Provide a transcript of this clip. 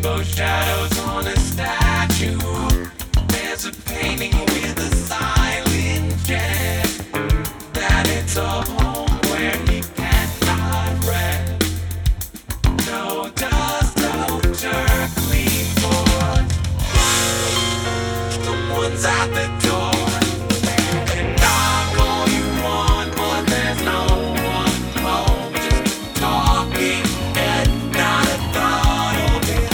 Shadows on a statue. There's a painting with a sign.